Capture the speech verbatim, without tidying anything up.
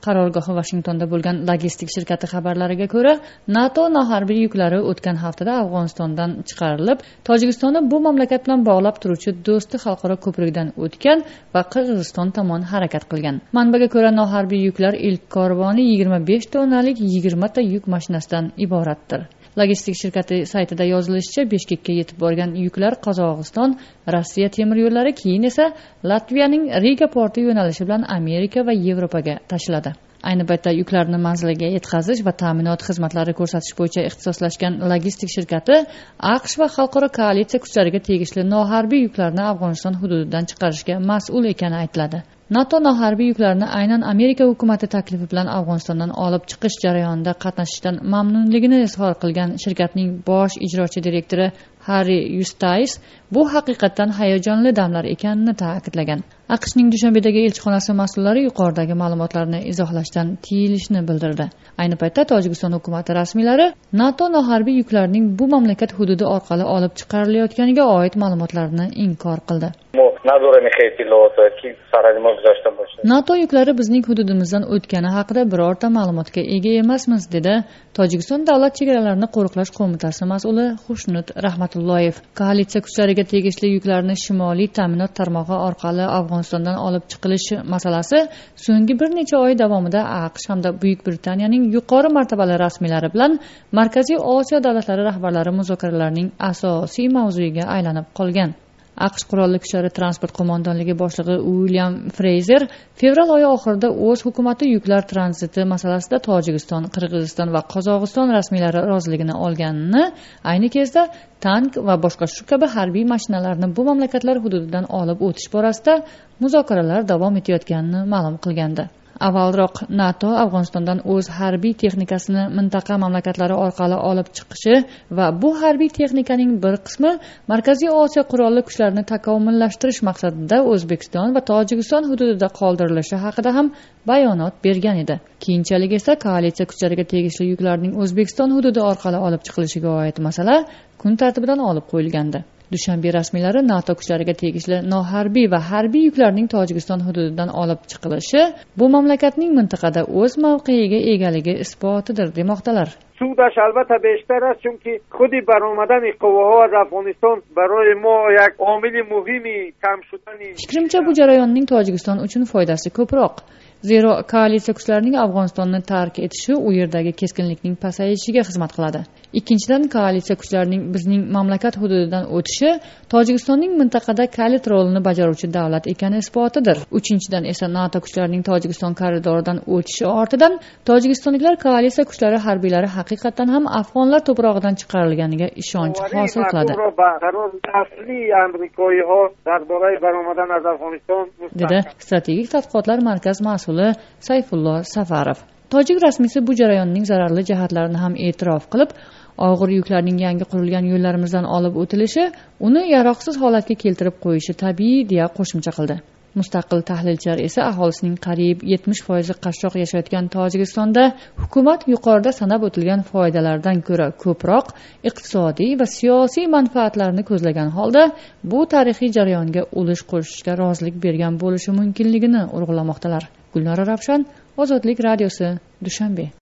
qarorgohi Vashingtonda bo'lgan logistik shirkati xabarlariga ko'ra, NATO noharbiy yuklari o'tgan haftada Afg'onistondan chiqarilib, Tojikistonni bu mamlakat bilan bog'lab turuvchi Do'sti xalqaro ko'prikdan o'tgan va Qirg'iziston tomon harakat qilgan. Manbaga ko'ra, noharbiy yuklar ilk korvoni yigirma besh tonnalik yigirma ta yuk mashinasidan iboratdir. Logistik shirkati saytida yozilishicha, Bishkekka yetib borgan yuklar Qozog'iston, Rossiya temir yo'llari, keyin esa Latviyaning Riga porti yo'nalishi bilan Amerika va Yevropaga tashiladi. Ayni paytda yuklarni manziliga yetkazish va ta'minot xizmatlari ko'rsatish bo'yicha ixtisoslashgan logistik shirkati AQSh va xalqaro koalitsiya kuchlariga tegishli noharbiy yuklarni Afg'oniston hududidan chiqarishga mas'ul ekani aytiladi. NATO noharbiy yuklarni aynan Amerika hukumati taklifi bilan Afg'onistondan olib chiqish jarayonida qatnashishdan mamnunligini izhor qilgan shirkatning bosh ijrochi direktori Harry Eustace bu haqiqatdan hayajonli damlar ekanini ta'kidlagan. AQShning Dushanbedagi elchixonasi mas'ullari yuqoridagi ma'lumotlarni izohlashdan tiyilishni bildirdi. Ayni paytda Tojikiston hukumati rasmiylari NATO noharbiy yuklarining bu mamlakat hududi orqali olib chiqarilayotganiga oid ma'lumotlarni inkor qildi. NATO yuklari bizning hududimizdan o'tgani haqida birorta ma'lumotga ega emasmiz, dedi Tojikiston davlat chegaralarini qo'riqlash qo'mitasi mas'uli Xushnut Rahmatulloyev. Koalitsiya kuchlariga tegishli yuklarni shimoliy ta'minot tarmog'i orqali Afg'onistondan olib chiqilishi masalasi so'nggi bir necha oy davomida AQSh hamda Buyuk Britaniyaning yuqori martabali rasmiylari bilan Markaziy Osiyo davlatlari rahbarlari muzokaralarining asosiy mavzuiga aylanib qolgan. AQSh qurolli kuchlari transport qo'mondonligi boshlig'i William Freyzer fevral oyi oxirida o'z hukumati yuklar tranziti masalasida Tojikiston, Qirg'iziston va Qozog'iston rasmiylari roziligini olganini, ayni kezda tank va boshqa shu kabi harbiy mashinalarni bu mamlakatlar hududidan olib o'tish borasida muzokaralar davom etayotganini ma'lum qilgandi. Avvalroq NATO Afg'onistondan o'z harbiy texnikasini mintaqa mamlakatlari orqali olib chiqishi va bu harbiy texnikaning bir qismi Markaziy Osiyo qurolli kuchlarini takomillashtirish maqsadida O'zbekiston va Tojikiston hududida qoldirilishi haqida ham bayonot bergan edi. Keyinchalik esa koalitsiya kuchlariga tegishli yuklarning O'zbekiston hududi orqali olib chiqilishiga oid masala kun tartibidan olib qo'yilgandi. Dushanbe rasmiylari NATO kuchlariga tegishli noharbiy va harbiy yuklarning Tojikiston hududidan olib chiqilishi bu mamlakatning mintaqada o'z mavqeiga egaligi isbotidir demoqdalar. سودش البته بیشتر است چون که خودی برآمدن قواها از افغانستان برای ما یک عامل مهمی کم شدن. Fikrimcha bu jarayonning Tojikiston uchun foydasi ko'proq. Zero koalitsiya kuchlarining Afg'onistonni tark etishi u yerdagi keskinlikning pasayishiga xizmat qiladi. Ikkinchidan, koalitsiya kuchlarining bizning mamlakat hududidan o'tishi Tojikistonning mintaqada kalit rolini bajaruvchi davlat ekani isbotidir. Uchinchidan esa NATO kuchlarining Tojikiston koridoridan o'tishi ortidan tojikistonliklar koalitsiya kuchlari harbiylari haqiqatan ham afg'onlar to'prog'idan chiqarilganiga ishonch hosil qiladi, dedi strategik tadqiqotlar markazi mas'uli Sayfullo Safarov. Tojik rasmiysi bu jarayonning zararli jihatlarini ham e'tirof qilib, og'ir yuklarning yangi qurilgan yo'llarimizdan olib o'tilishi uni yaroqsiz holatga keltirib qo'yishi tabiiy, deya qo'shimcha qildi. Mustaqil tahlilchilar esa aholisining qariyb yetmish foizi qashshoq yashayotgan Tojikistonda hukumat yuqorida sanab o'tilgan foydalardan ko'ra ko'proq iqtisodiy va siyosiy manfaatlarni ko'zlagan holda bu tarixiy jarayonga ulush qo'shishga rozilik bergan bo'lishi mumkinligini urg'ulamoqdalar. Gulnora Ravshan, Ozodlik radiosi, Dushanbe.